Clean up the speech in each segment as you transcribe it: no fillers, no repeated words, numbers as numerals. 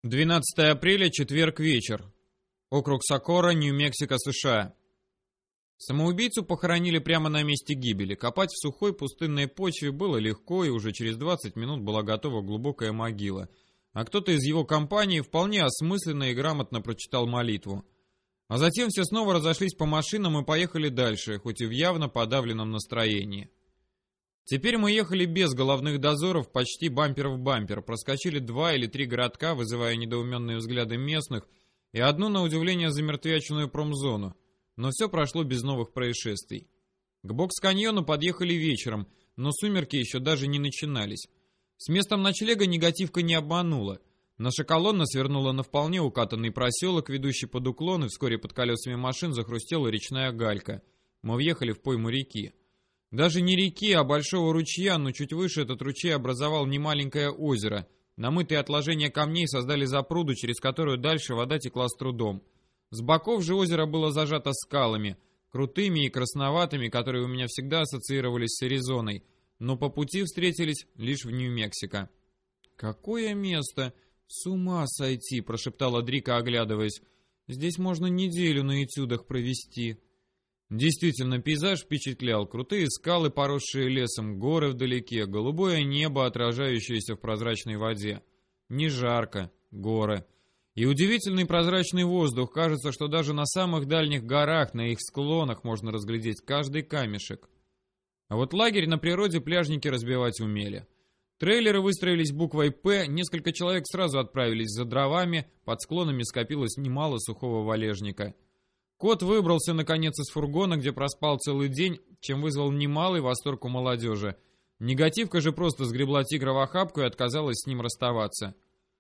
12 апреля, четверг, вечер. Округ Сокора, Нью-Мексико, США. Самоубийцу похоронили прямо на месте гибели. Копать в сухой пустынной почве было легко, и уже через 20 минут была готова глубокая могила. А кто-то из его компании вполне осмысленно и грамотно прочитал молитву. А затем все снова разошлись по машинам и поехали дальше, хоть и в явно подавленном настроении. Теперь мы ехали без головных дозоров, почти бампер в бампер, проскочили 2 или 3 городка, вызывая недоуменные взгляды местных, и одну, на удивление, замертвяченную промзону. Но все прошло без новых происшествий. К бокс-каньону подъехали вечером, но сумерки еще даже не начинались. С местом ночлега негативка не обманула. Наша колонна свернула на вполне укатанный проселок, ведущий под уклон, и вскоре под колесами машин захрустела речная галька. Мы въехали в пойму реки. Даже не реки, а большого ручья, но чуть выше этот ручей образовал немаленькое озеро. Намытые отложения камней создали запруду, через которую дальше вода текла с трудом. С боков же озеро было зажато скалами, крутыми и красноватыми, которые у меня всегда ассоциировались с Аризоной, но по пути встретились лишь в Нью-Мексико. «Какое место! С ума сойти!» — прошептала Дрика, оглядываясь. «Здесь можно неделю на этюдах провести». Действительно, пейзаж впечатлял. Крутые скалы, поросшие лесом, горы вдалеке, голубое небо, отражающееся в прозрачной воде. Не жарко, горы. И удивительный прозрачный воздух. Кажется, что даже на самых дальних горах, на их склонах можно разглядеть каждый камешек. А вот лагерь на природе пляжники разбивать умели. Трейлеры выстроились буквой «П», несколько человек сразу отправились за дровами, под склонами скопилось немало сухого валежника. Кот выбрался, наконец, из фургона, где проспал целый день, чем вызвал немалый восторг у молодежи. Негативка же просто сгребла тигра в охапку и отказалась с ним расставаться.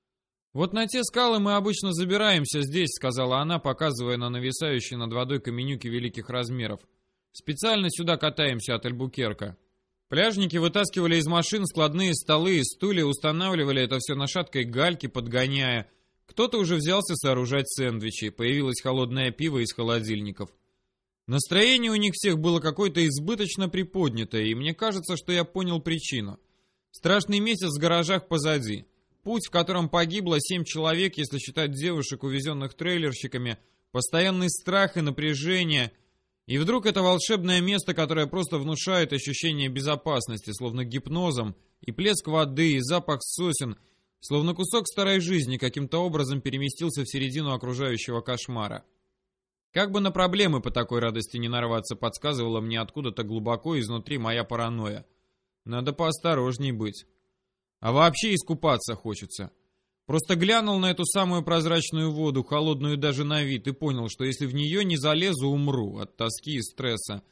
«Вот на те скалы мы обычно забираемся здесь», — сказала она, показывая на нависающие над водой каменюки великих размеров. «Специально сюда катаемся от Альбукерка». Пляжники вытаскивали из машин складные столы и стулья, устанавливали это все на шаткой гальке, подгоняя. Кто-то уже взялся сооружать сэндвичи, появилось холодное пиво из холодильников. Настроение у них всех было какое-то избыточно приподнятое, и мне кажется, что я понял причину. Страшный месяц в гаражах позади. Путь, в котором погибло 7 человек, если считать девушек, увезенных трейлерщиками, постоянный страх и напряжение. И вдруг это волшебное место, которое просто внушает ощущение безопасности, словно гипнозом, и плеск воды, и запах сосен, словно кусок старой жизни каким-то образом переместился в середину окружающего кошмара. Как бы на проблемы по такой радости не нарваться, подсказывала мне откуда-то глубоко изнутри моя паранойя. Надо поосторожней быть. А вообще искупаться хочется. Просто глянул на эту самую прозрачную воду, холодную даже на вид, и понял, что если в нее не залезу, умру от тоски и стресса.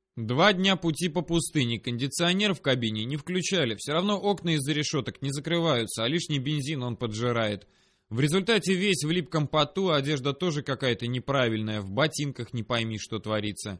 2 дня пути по пустыне, кондиционер в кабине не включали, все равно окна из-за решеток не закрываются, а лишний бензин он поджирает. В результате весь в липком поту, одежда тоже какая-то неправильная, в ботинках не пойми, что творится.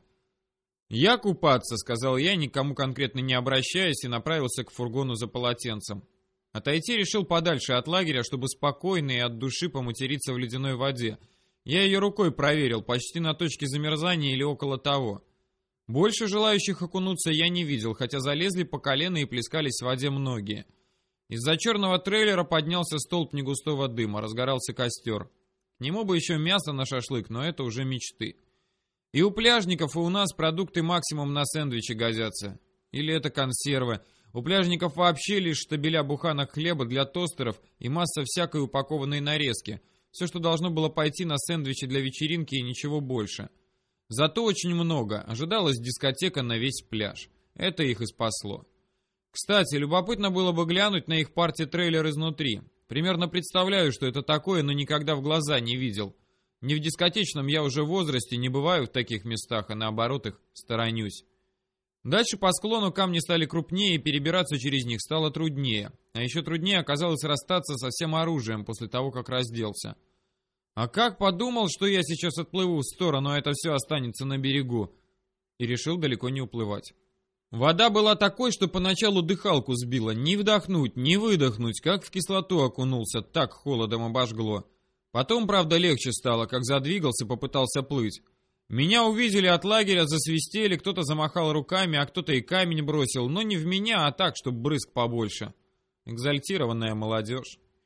«Я купаться», — сказал я, никому конкретно не обращаясь, и направился к фургону за полотенцем. Отойти решил подальше от лагеря, чтобы спокойно и от души поматериться в ледяной воде. Я ее рукой проверил, почти на точке замерзания или около того. Больше желающих окунуться я не видел, хотя залезли по колено и плескались в воде многие. Из-за черного трейлера поднялся столб негустого дыма, разгорался костер. К нему бы еще мясо на шашлык, но это уже мечты. И у пляжников, и у нас продукты максимум на сэндвичи годятся. Или это консервы. У пляжников вообще лишь штабеля буханок хлеба для тостеров и масса всякой упакованной нарезки. Все, что должно было пойти на сэндвичи для вечеринки, и ничего больше. Зато очень много. Ожидалась дискотека на весь пляж. Это их и спасло. Кстати, любопытно было бы глянуть на их парти-трейлер изнутри. Примерно представляю, что это такое, но никогда в глаза не видел. Не в дискотечном я уже возрасте, не бываю в таких местах, а наоборот их сторонюсь. Дальше по склону камни стали крупнее, и перебираться через них стало труднее. А еще труднее оказалось расстаться со всем оружием после того, как разделся. А как подумал, что я сейчас отплыву в сторону, а это все останется на берегу. И решил далеко не уплывать. Вода была такой, что поначалу дыхалку сбила. Ни вдохнуть, ни выдохнуть, как в кислоту окунулся, так холодом обожгло. Потом, правда, легче стало, как задвигался, попытался плыть. Меня увидели от лагеря, засвистели, кто-то замахал руками, а кто-то и камень бросил, но не в меня, а так, чтобы брызг побольше. Экзальтированная молодежь.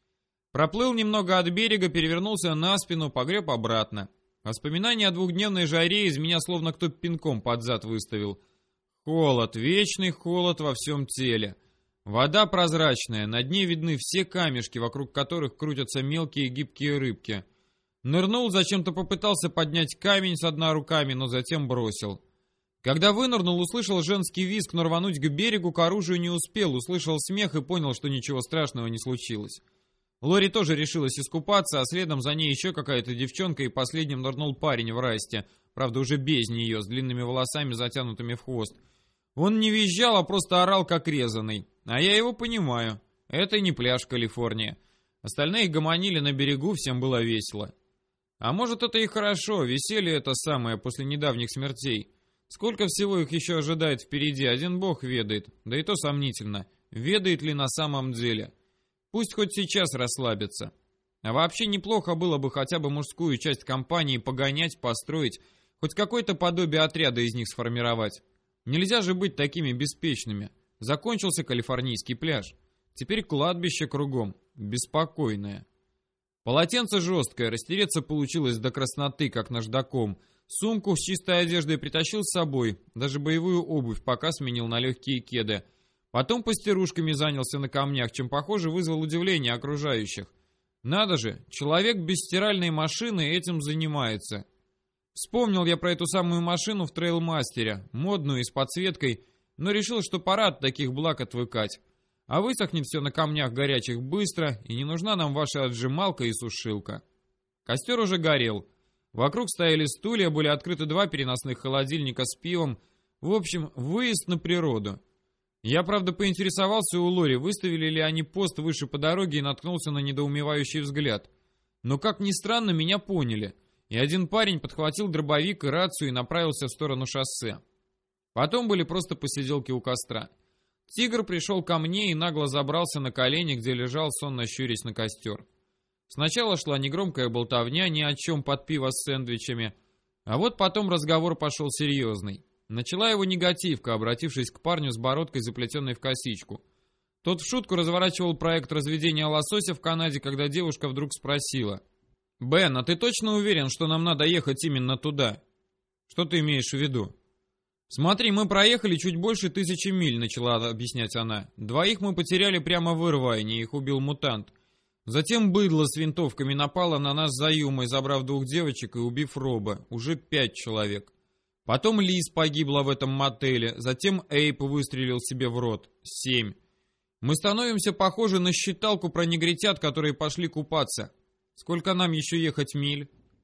Проплыл немного от берега, перевернулся на спину, погреб обратно. Воспоминания о двухдневной жаре из меня словно кто пинком под зад выставил. Холод, вечный холод во всем теле. Вода прозрачная, на дне видны все камешки, вокруг которых крутятся мелкие гибкие рыбки. Нырнул, зачем-то попытался поднять камень с дна руками, но затем бросил. Когда вынырнул, услышал женский визг, но рвануть к берегу к оружию не успел, услышал смех и понял, что ничего страшного не случилось. Лори тоже решилась искупаться, а следом за ней еще какая-то девчонка, и последним нырнул парень в расте, правда уже без нее, с длинными волосами, затянутыми в хвост. Он не визжал, а просто орал как резаный. А я его понимаю. Это не пляж Калифорния. Остальные гомонили на берегу, всем было весело. А может, это и хорошо, веселье это самое после недавних смертей. Сколько всего их еще ожидает впереди, один бог ведает. Да и то сомнительно, ведает ли на самом деле. Пусть хоть сейчас расслабятся. А вообще неплохо было бы хотя бы мужскую часть компании погонять, построить, хоть какое-то подобие отряда из них сформировать. Нельзя же быть такими беспечными. Закончился калифорнийский пляж. Теперь кладбище кругом, беспокойное. Полотенце жесткое, растереться получилось до красноты, как наждаком. Сумку с чистой одеждой притащил с собой, даже боевую обувь пока сменил на легкие кеды. Потом постирушками занялся на камнях, чем, похоже, вызвал удивление окружающих. Надо же, человек без стиральной машины этим занимается. Вспомнил я про эту самую машину в трейлмастере, модную и с подсветкой, но решил, что пора от таких благ отвыкать. А высохнет все на камнях горячих быстро, и не нужна нам ваша отжималка и сушилка. Костер уже горел. Вокруг стояли стулья, были открыты 2 переносных холодильника с пивом. В общем, выезд на природу. Я, правда, поинтересовался у Лори, выставили ли они пост выше по дороге, и наткнулся на недоумевающий взгляд. Но, как ни странно, меня поняли. И один парень подхватил дробовик и рацию и направился в сторону шоссе. Потом были просто посиделки у костра. Тигр пришел ко мне и нагло забрался на колени, где лежал, сонно щурясь на костер. Сначала шла негромкая болтовня ни о чем под пиво с сэндвичами, а вот потом разговор пошел серьезный. Начала его негативка, обратившись к парню с бородкой, заплетенной в косичку. Тот в шутку разворачивал проект разведения лосося в Канаде, когда девушка вдруг спросила: «Бен, а ты точно уверен, что нам надо ехать именно туда?» «Что ты имеешь в виду?» «Смотри, мы проехали чуть больше 1000 миль», — начала объяснять она. «2 мы потеряли прямо в Ирвайне, их убил мутант. Затем быдло с винтовками напало на нас за Юмой, забрав 2 девочек и убив Роба. Уже 5 человек. Потом Лиз погибла в этом мотеле, затем Эйп выстрелил себе в рот. 7. Мы становимся похожи на считалку про негритят, которые пошли купаться. Сколько нам еще ехать миль?»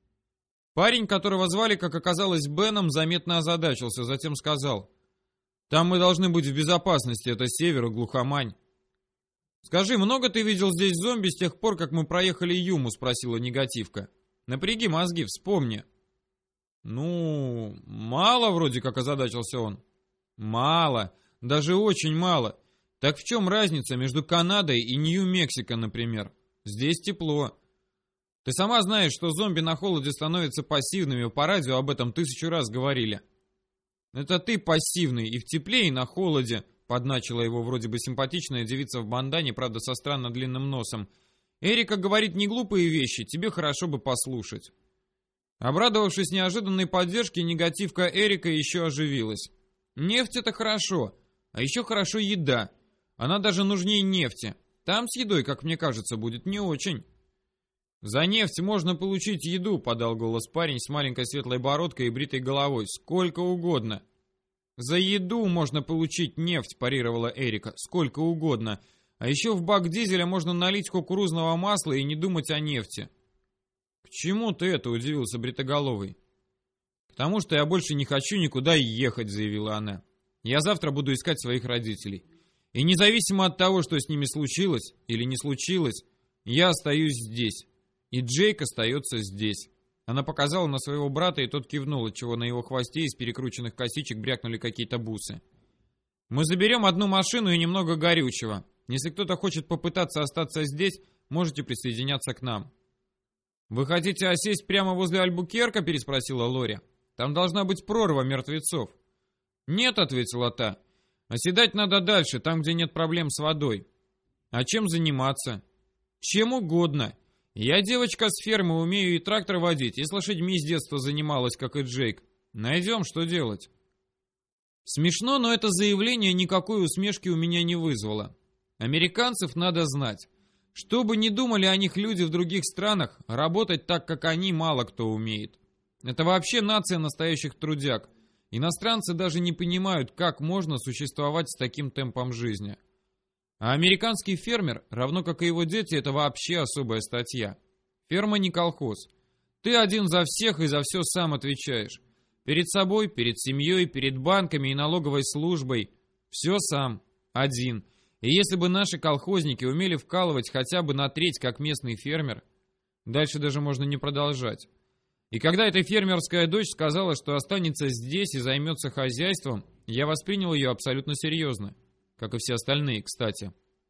Парень, которого звали, как оказалось, Беном, заметно озадачился, затем сказал: «Там мы должны быть в безопасности, это север и глухомань». «Скажи, много ты видел здесь зомби с тех пор, как мы проехали Юму?» — спросила негативка. «Напряги мозги, вспомни». «Ну, мало вроде как», — озадачился он. «Мало, даже очень мало. Так в чем разница между Канадой и Нью-Мексико, например? Здесь тепло. Ты сама знаешь, что зомби на холоде становятся пассивными, по радио об этом 1000 раз говорили». «Это ты пассивный и в тепле, и на холоде», — подначила его вроде бы симпатичная девица в бандане, правда со странно длинным носом. «Эрика говорит не глупые вещи, тебе хорошо бы послушать». Обрадовавшись неожиданной поддержке, негативка Эрика еще оживилась. «Нефть — это хорошо, а еще хорошо еда. Она даже нужнее нефти. Там с едой, как мне кажется, будет не очень». «За нефть можно получить еду», — подал голос парень с маленькой светлой бородкой и бритой головой. «Сколько угодно». «За еду можно получить нефть», — парировала Эрика. «Сколько угодно. А еще в бак дизеля можно налить кукурузного масла и не думать о нефти». «К чему ты это?» — удивился бритоголовый. «К тому, что я больше не хочу никуда ехать», — заявила она. «Я завтра буду искать своих родителей. И независимо от того, что с ними случилось или не случилось, я остаюсь здесь. И Джейк остается здесь». Она показала на своего брата, и тот кивнул, отчего на его хвосте из перекрученных косичек брякнули какие-то бусы. «Мы заберем одну машину и немного горючего. Если кто-то хочет попытаться остаться здесь, можете присоединяться к нам». «Вы хотите осесть прямо возле Альбукерка?» — переспросила Лори. «Там должна быть прорва мертвецов». «Нет», — ответила та. «Оседать надо дальше, там, где нет проблем с водой». «А чем заниматься?» Чем угодно. Я девочка с фермы, умею и трактор водить, и с лошадьми с детства занималась, как и Джейк. Найдем, что делать. Смешно, но это заявление никакой усмешки у меня не вызвало. Американцев надо знать. Что бы ни думали о них люди в других странах, работать так, как они, мало кто умеет. Это вообще нация настоящих трудяг. Иностранцы даже не понимают, как можно существовать с таким темпом жизни. А американский фермер, равно как и его дети, это вообще особая статья. Ферма не колхоз. Ты один за всех и за все сам отвечаешь. Перед собой, перед семьей, перед банками и налоговой службой. Все сам. Один. И если бы наши колхозники умели вкалывать хотя бы на треть, как местный фермер, дальше даже можно не продолжать. И когда эта фермерская дочь сказала, что останется здесь и займется хозяйством, я воспринял ее абсолютно серьезно. Как и все остальные, кстати.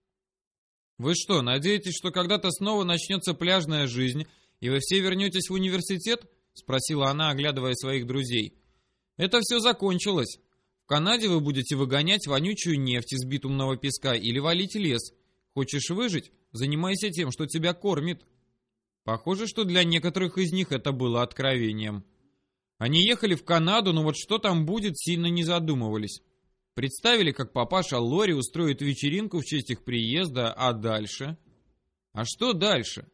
Вы что, надеетесь, что когда-то снова начнется пляжная жизнь, и вы все вернетесь в университет? Спросила она, оглядывая своих друзей. Это все закончилось. В Канаде вы будете выгонять вонючую нефть из битумного песка или валить лес. Хочешь выжить? Занимайся тем, что тебя кормит. Похоже, что для некоторых из них это было откровением. Они ехали в Канаду, но вот что там будет, сильно не задумывались. Представили, как папаша Лори устроит вечеринку в честь их приезда, а дальше? А что дальше?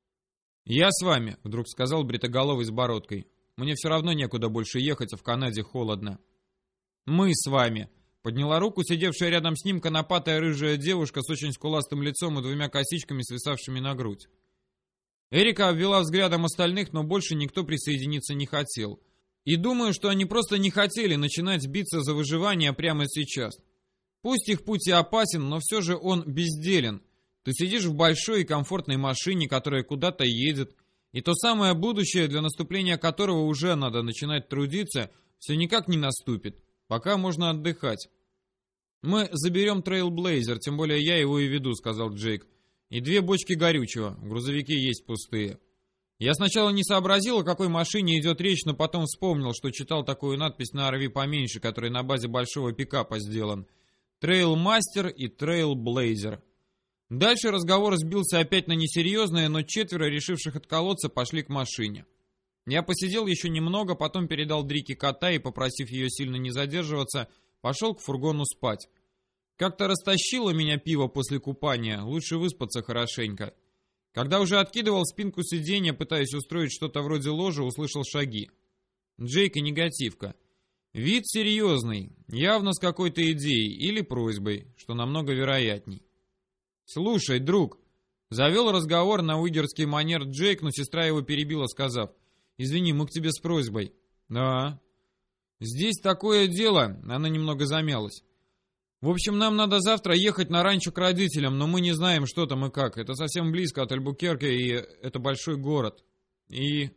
«Я с вами», — вдруг сказал бритоголовый с бородкой. «Мне все равно некуда больше ехать, а в Канаде холодно». «Мы с вами», — подняла руку сидевшая рядом с ним конопатая рыжая девушка с очень скуластым лицом и двумя косичками, свисавшими на грудь. Эрика обвела взглядом остальных, но больше никто присоединиться не хотел. И думаю, что они просто не хотели начинать биться за выживание прямо сейчас. Пусть их путь и опасен, но все же он безделен. Ты сидишь в большой и комфортной машине, которая куда-то едет, и то самое будущее, для наступления которого уже надо начинать трудиться, все никак не наступит. Пока можно отдыхать. «Мы заберем Трейлблейзер, тем более я его и веду», — сказал Джейк. «И 2 бочки горючего, грузовики есть пустые». Я сначала не сообразил, о какой машине идет речь, но потом вспомнил, что читал такую надпись на RV поменьше, который на базе большого пикапа сделан. Трейлмастер и Трейлблейзер. Дальше разговор сбился опять на несерьезное, но 4, решивших отколоться, пошли к машине. Я посидел еще немного, потом передал Дрике кота и, попросив ее сильно не задерживаться, пошел к фургону спать. Как-то растащило меня пиво после купания, лучше выспаться хорошенько. Когда уже откидывал спинку сиденья, пытаясь устроить что-то вроде ложа, услышал шаги. Джейк и негативка. Вид серьезный, явно с какой-то идеей или просьбой, что намного вероятней. «Слушай, друг», — завел разговор на уигерский манер Джейк, но сестра его перебила, сказав: «Извини, мы к тебе с просьбой». «Да». «Здесь такое дело», — она немного замялась. «В общем, нам надо завтра ехать на ранчо к родителям, но мы не знаем, что там и как. Это совсем близко от Альбукерке, и это большой город. И...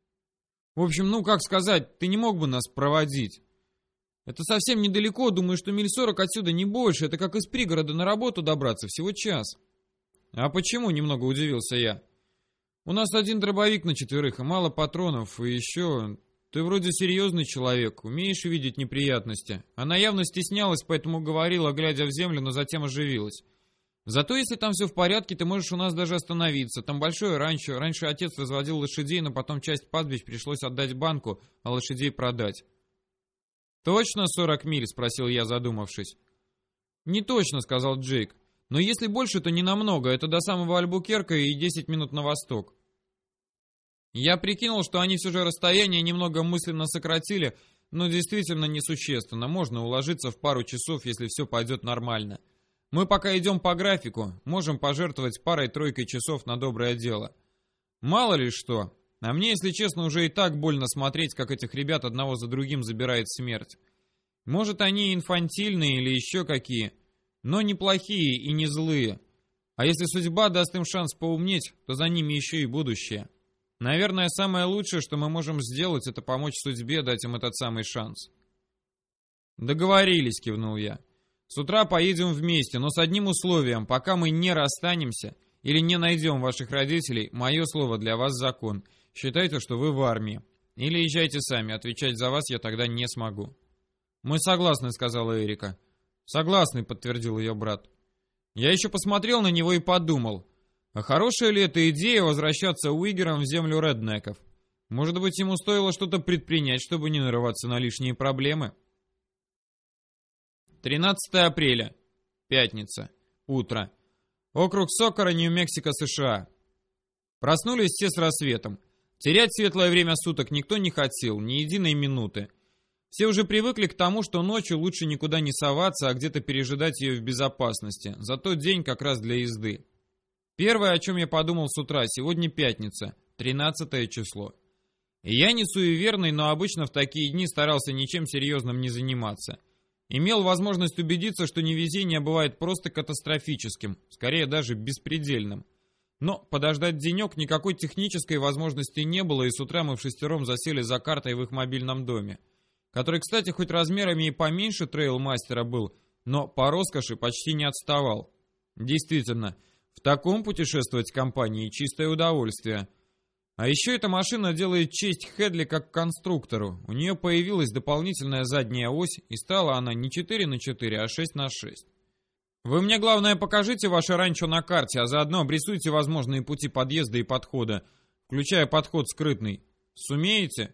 В общем, ну, как сказать, ты не мог бы нас проводить? Это совсем недалеко, думаю, что миль 40 отсюда, не больше. Это как из пригорода на работу добраться, всего час». «А почему?» — немного удивился я. «У нас 1 дробовик на 4, и мало патронов, и еще... Ты вроде серьезный человек, умеешь видеть неприятности». Она явно стеснялась, поэтому говорила, глядя в землю, но затем оживилась. «Зато если там все в порядке, ты можешь у нас даже остановиться. Там большое ранчо. Раньше отец разводил лошадей, но потом часть пастбищ пришлось отдать банку, а лошадей продать». «Точно 40 миль?» — спросил я, задумавшись. «Не точно», — сказал Джейк. «Но если больше, то не намного. Это до самого Альбукерка и 10 минут на восток». Я прикинул, что они все же расстояние немного мысленно сократили, но действительно несущественно. Можно уложиться в пару часов, если все пойдет нормально. Мы пока идем по графику, можем пожертвовать парой-тройкой часов на доброе дело. Мало ли что. А мне, если честно, уже и так больно смотреть, как этих ребят одного за другим забирает смерть. Может, они инфантильные или еще какие, но неплохие и не злые. А если судьба даст им шанс поумнеть, то за ними еще и будущее. Наверное, самое лучшее, что мы можем сделать, это помочь судьбе дать им этот самый шанс. «Договорились», — кивнул я. «С утра поедем вместе, но с одним условием. Пока мы не расстанемся или не найдем ваших родителей, мое слово для вас закон. Считайте, что вы в армии. Или езжайте сами, отвечать за вас я тогда не смогу». «Мы согласны», — сказала Эрика. «Согласны», — подтвердил ее брат. Я еще посмотрел на него и подумал. А хорошая ли эта идея возвращаться Уигером в землю реднеков? Может быть, ему стоило что-то предпринять, чтобы не нарываться на лишние проблемы? 13 апреля. Пятница. Утро. Округ Сокора, Нью-Мексико, США. Проснулись все с рассветом. Терять светлое время суток никто не хотел, ни единой минуты. Все уже привыкли к тому, что ночью лучше никуда не соваться, а где-то пережидать ее в безопасности. Зато день как раз для езды. Первое, о чем я подумал с утра, сегодня пятница, 13 число. И я не суеверный, но обычно в такие дни старался ничем серьезным не заниматься. Имел возможность убедиться, что невезение бывает просто катастрофическим, скорее даже беспредельным. Но подождать денек никакой технической возможности не было, и с утра мы вшестером засели за картой в их мобильном доме, который, кстати, хоть размерами и поменьше трейлмастера был, но по роскоши почти не отставал. Действительно, в таком путешествовать компании чистое удовольствие. А еще эта машина делает честь Хедли как конструктору. У нее появилась дополнительная задняя ось, и стала она не 4×4, а 6×6. Вы мне, главное, покажите ваше ранчо на карте, а заодно обрисуйте возможные пути подъезда и подхода, включая подход скрытный. Сумеете?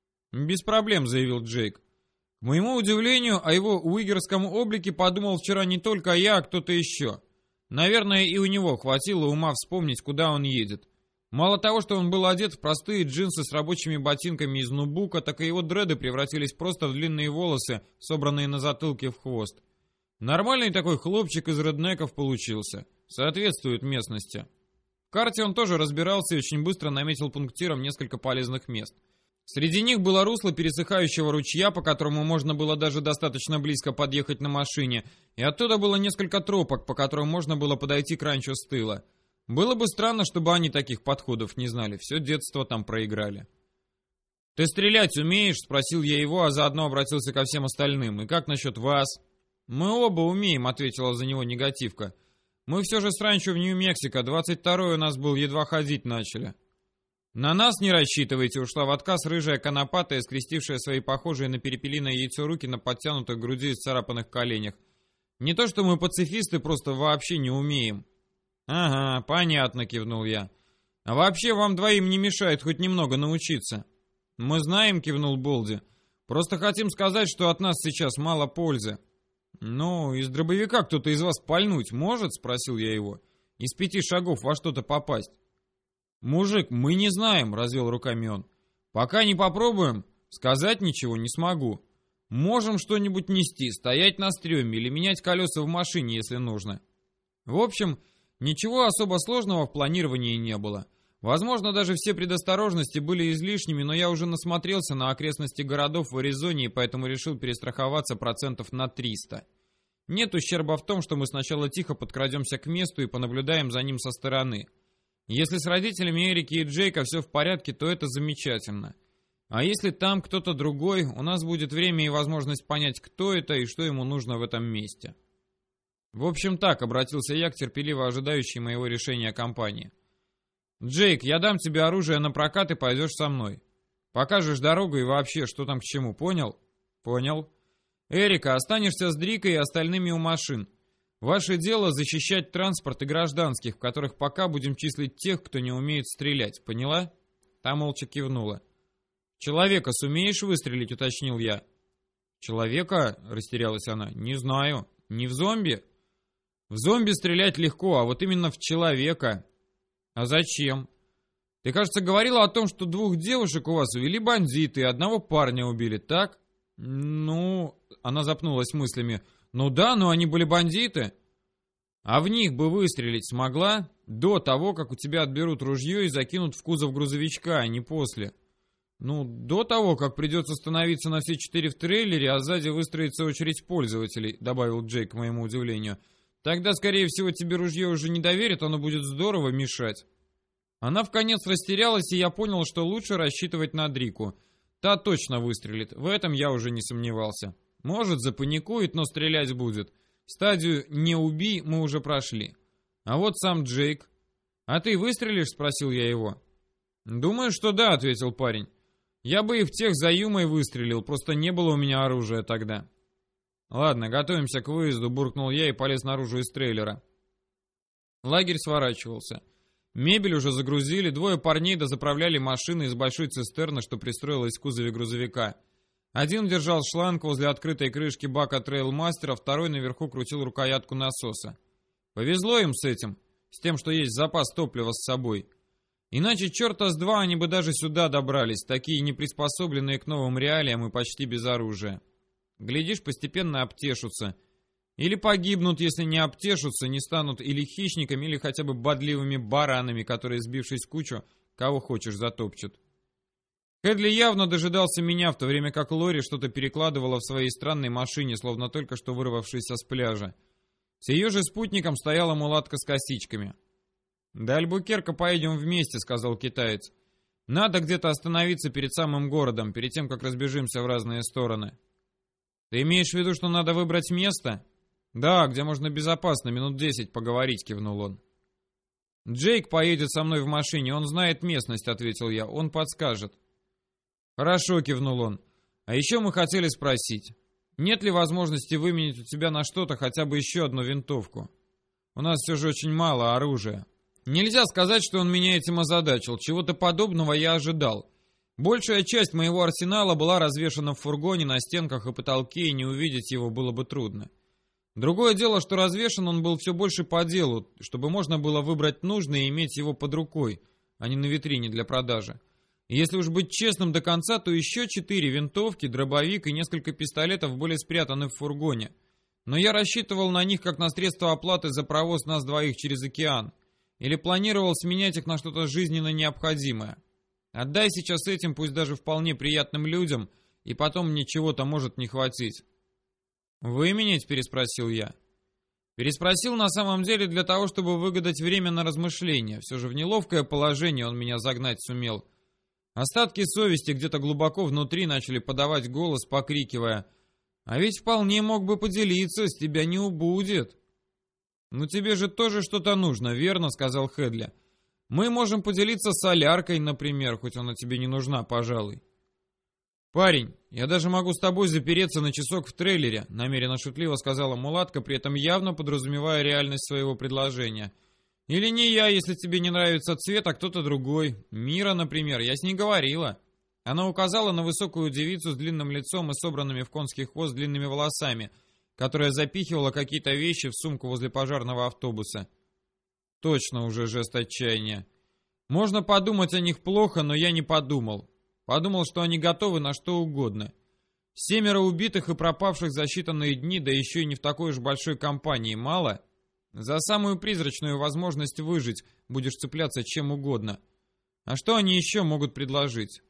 Без проблем, заявил Джейк. К моему удивлению, о его уигерском облике подумал вчера не только я, а кто-то еще. Наверное, и у него хватило ума вспомнить, куда он едет. Мало того, что он был одет в простые джинсы с рабочими ботинками из нубука, так и его дреды превратились просто в длинные волосы, собранные на затылке в хвост. Нормальный такой хлопчик из реднеков получился. Соответствует местности. В карте он тоже разбирался и очень быстро наметил пунктиром несколько полезных мест. Среди них было русло пересыхающего ручья, по которому можно было даже достаточно близко подъехать на машине, и оттуда было несколько тропок, по которым можно было подойти к ранчо с тыла. Было бы странно, чтобы они таких подходов не знали, все детство там проиграли. «Ты стрелять умеешь?» — спросил я его, а заодно обратился ко всем остальным. «И как насчет вас?» «Мы оба умеем», — ответила за него негативка. «Мы все же с ранчо в Нью-Мексико, 22-й у нас был, едва ходить начали». «На нас не рассчитывайте», — ушла в отказ рыжая конопатая, скрестившая свои похожие на перепелиное яйцо руки на подтянутой груди и сцарапанных коленях. «Не то что мы пацифисты, просто вообще не умеем». «Ага, понятно», — кивнул я. «А вообще вам двоим не мешает хоть немного научиться». «Мы знаем», — кивнул Болди. «Просто хотим сказать, что от нас сейчас мало пользы». «Ну, из дробовика кто-то из вас пальнуть может?» — спросил я его. «Из 5 шагов во что-то попасть». «Мужик, мы не знаем», — развел руками он. «Пока не попробуем, сказать ничего не смогу. Можем что-нибудь нести, стоять на стреме или менять колеса в машине, если нужно». В общем, ничего особо сложного в планировании не было. Возможно, даже все предосторожности были излишними, но я уже насмотрелся на окрестности городов в Аризоне и поэтому решил перестраховаться процентов на 300. Нет ущерба в том, что мы сначала тихо подкрадемся к месту и понаблюдаем за ним со стороны. Если с родителями Эрики и Джейка все в порядке, то это замечательно. А если там кто-то другой, у нас будет время и возможность понять, кто это и что ему нужно в этом месте. В общем так, обратился я к терпеливо ожидающей моего решения компании. «Джейк, я дам тебе оружие на прокат и пойдешь со мной. Покажешь дорогу и вообще, что там к чему, понял?» «Понял». «Эрика, останешься с Дрикой и остальными у машин. Ваше дело защищать транспорт и гражданских, в которых пока будем числить тех, кто не умеет стрелять, поняла?» Та молча кивнула. «Человека сумеешь выстрелить?» — уточнил я. «Человека?» — растерялась она. «Не знаю. Не в зомби?» «В зомби стрелять легко, а вот именно в человека». «А зачем?» «Ты, кажется, говорила о том, что 2 девушек у вас увели бандиты и одного парня убили, так?» «Ну...» — она запнулась мыслями. «Ну да, но они были бандиты». «А в них бы выстрелить смогла? До того, как у тебя отберут ружье и закинут в кузов грузовичка, а не после». «Ну, до того, как придется становиться на все 4 в трейлере, а сзади выстроится очередь пользователей», — добавил Джейк к моему удивлению. «Тогда, скорее всего, тебе ружье уже не доверят, оно будет здорово мешать». Она вконец растерялась, и я понял, что лучше рассчитывать на Дрику. Та точно выстрелит, в этом я уже не сомневался. Может, запаникует, но стрелять будет. Стадию «не убий» мы уже прошли. А вот сам Джейк. «А ты выстрелишь?» — спросил я его. «Думаю, что да», — ответил парень. «Я бы и в тех за Юмой выстрелил, просто не было у меня оружия тогда». «Ладно, готовимся к выезду», — буркнул я и полез наружу из трейлера. Лагерь сворачивался. Мебель уже загрузили, двое парней дозаправляли машины из большой цистерны, что пристроилась в кузове грузовика. Один держал шланг возле открытой крышки бака Трейлмастера, второй наверху крутил рукоятку насоса. Повезло им с этим, с тем, что есть запас топлива с собой. Иначе черта с два они бы даже сюда добрались, такие неприспособленные к новым реалиям и почти без оружия. Глядишь, постепенно обтешутся. Или погибнут, если не обтешутся, не станут или хищниками, или хотя бы бодливыми баранами, которые, сбившись в кучу, кого хочешь затопчут. Хедли явно дожидался меня, в то время как Лори что-то перекладывала в своей странной машине, словно только что вырвавшейся с пляжа. С ее же спутником стояла мулатка с косичками. «До Альбукерка поедем вместе», — сказал китаец. «Надо где-то остановиться перед самым городом, перед тем, как разбежимся в разные стороны». «Ты имеешь в виду, что надо выбрать место?» «Да, где можно безопасно, минут 10 поговорить», — кивнул он. «Джейк поедет со мной в машине, он знает местность», — ответил я, — «он подскажет». «Хорошо», — кивнул он. «А еще мы хотели спросить, нет ли возможности выменять у тебя на что-то хотя бы еще одну винтовку? У нас все же очень мало оружия». Нельзя сказать, что он меня этим озадачил, чего-то подобного я ожидал. Большая часть моего арсенала была развешана в фургоне, на стенках и потолке, и не увидеть его было бы трудно. Другое дело, что развешан он был все больше по делу, чтобы можно было выбрать нужное и иметь его под рукой, а не на витрине для продажи. И если уж быть честным до конца, то еще 4 винтовки, дробовик и несколько пистолетов были спрятаны в фургоне. Но я рассчитывал на них как на средство оплаты за провоз нас двоих через океан. Или планировал сменять их на что-то жизненно необходимое. Отдай сейчас этим, пусть даже вполне приятным людям, и потом мне чего-то может не хватить. «Выменять?» — переспросил я. Переспросил на самом деле для того, чтобы выгадать время на размышления. Все же в неловкое положение он меня загнать сумел. Остатки совести где-то глубоко внутри начали подавать голос, покрикивая: «А ведь вполне мог бы поделиться, с тебя не убудет». «Ну тебе же тоже что-то нужно, верно?» — сказал Хедли. «Мы можем поделиться соляркой, например, хоть она тебе не нужна, пожалуй». «Парень, я даже могу с тобой запереться на часок в трейлере», — намеренно шутливо сказала мулатка, при этом явно подразумевая реальность своего предложения. «Или не я, если тебе не нравится цвет, а кто-то другой. Мира, например, я с ней говорила». Она указала на высокую девицу с длинным лицом и собранными в конский хвост длинными волосами, которая запихивала какие-то вещи в сумку возле пожарного автобуса. Точно уже жест отчаяния. Можно подумать о них плохо, но я не подумал. Подумал, что они готовы на что угодно. 7 убитых и пропавших за считанные дни, да еще и не в такой уж большой компании, мало? За самую призрачную возможность выжить будешь цепляться чем угодно. А что они еще могут предложить?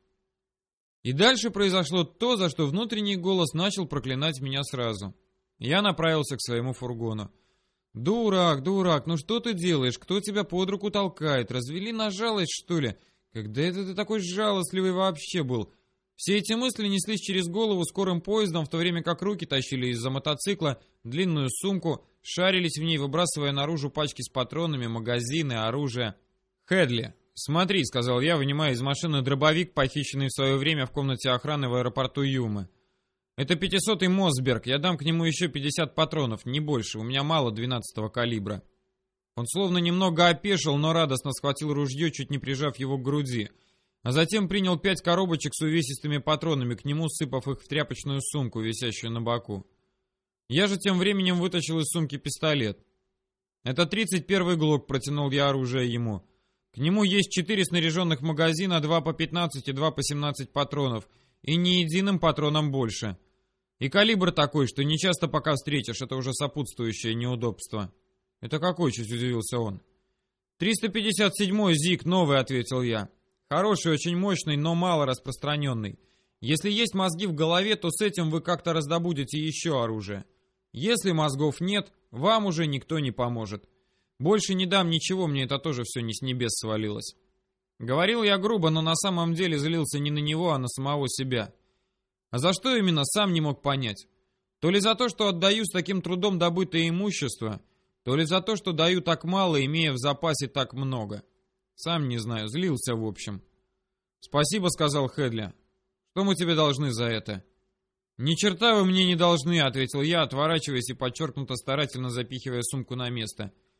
И дальше произошло то, за что внутренний голос начал проклинать меня сразу. Я направился к своему фургону. «Дурак, дурак, ну что ты делаешь? Кто тебя под руку толкает? Развели на жалость, что ли? Когда это ты такой жалостливый вообще был?» Все эти мысли неслись через голову скорым поездом, в то время как руки тащили из-за мотоцикла длинную сумку, шарились в ней, выбрасывая наружу пачки с патронами, магазины, оружие. «Хедли, смотри», — сказал я, вынимая из машины дробовик, похищенный в свое время в комнате охраны в аэропорту Юмы. «Это 500-й Мосберг, я дам к нему еще 50 патронов, не больше, у меня мало 12-го калибра». Он словно немного опешил, но радостно схватил ружье, чуть не прижав его к груди, а затем принял 5 коробочек с увесистыми патронами к нему, сыпав их в тряпочную сумку, висящую на боку. Я же тем временем вытащил из сумки пистолет. «Это 31-й ГЛОК», протянул я оружие ему. «К нему есть 4 снаряженных магазина, 2 по 15 и 2 по 17 патронов, и ни единым патроном больше. И калибр такой, что не часто пока встретишь, это уже сопутствующее неудобство». «Это какой?» — чуть удивился он. «357-й ЗИГ, новый», — ответил я. «Хороший, очень мощный, но мало распространенный. Если есть мозги в голове, то с этим вы как-то раздобудете еще оружие. Если мозгов нет, вам уже никто не поможет. Больше не дам ничего, мне это тоже все не с небес свалилось». Говорил я грубо, но на самом деле злился не на него, а на самого себя. А за что именно, сам не мог понять. То ли за то, что отдаю с таким трудом добытое имущество, то ли за то, что даю так мало, имея в запасе так много. Сам не знаю, злился в общем. «Спасибо», — сказал Хедли. «Что мы тебе должны за это?» «Ни черта вы мне не должны», — ответил я, отворачиваясь и подчеркнуто старательно запихивая сумку на место.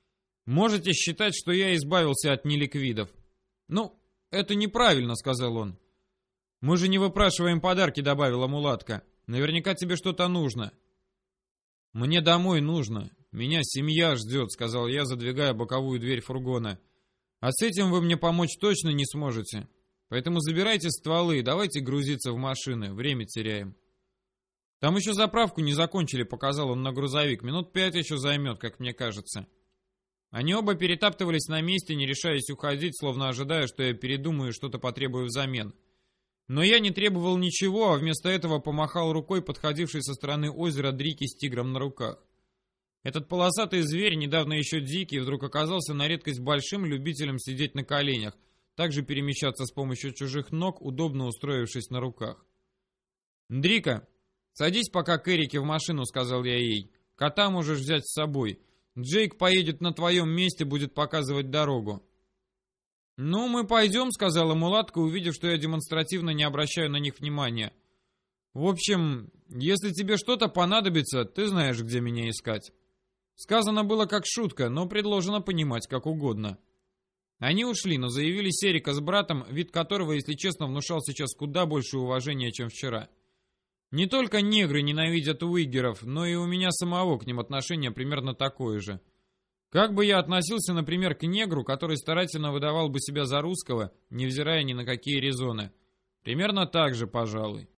Можете считать, что я избавился от неликвидов. Ну, это неправильно, сказал он. Мы же не выпрашиваем подарки, добавила мулатка. Наверняка тебе что-то нужно. Мне домой нужно. Меня семья ждет, сказал я, задвигая боковую дверь фургона. А с этим вы мне помочь точно не сможете. Поэтому забирайте стволы и давайте грузиться в машины. Время теряем. Там еще заправку не закончили, показал он на грузовик. Минут 5 еще займет, как мне кажется. Они оба перетаптывались на месте, не решаясь уходить, словно ожидая, что я передумаю и что-то потребую взамен. Но я не требовал ничего, а вместо этого помахал рукой подходившей со стороны озера Дрики с тигром на руках. Этот полосатый зверь, недавно еще дикий, вдруг оказался на редкость большим любителем сидеть на коленях, также перемещаться с помощью чужих ног, удобно устроившись на руках. «Дрика, садись пока к Эрике в машину», — сказал я ей. «Кота можешь взять с собой. Джейк поедет на твоем месте, будет показывать дорогу». «Ну, мы пойдем», — сказала мулатка, увидев, что я демонстративно не обращаю на них внимания. «В общем, если тебе что-то понадобится, ты знаешь, где меня искать». Сказано было как шутка, но предложено понимать как угодно. Они ушли, но заявились Эрика с братом, вид которого, если честно, внушал сейчас куда больше уважения, чем вчера. Не только негры ненавидят уиггеров, но и у меня самого к ним отношение примерно такое же. Как бы я относился, например, к негру, который старательно выдавал бы себя за русского, невзирая ни на какие резоны? Примерно так же, пожалуй.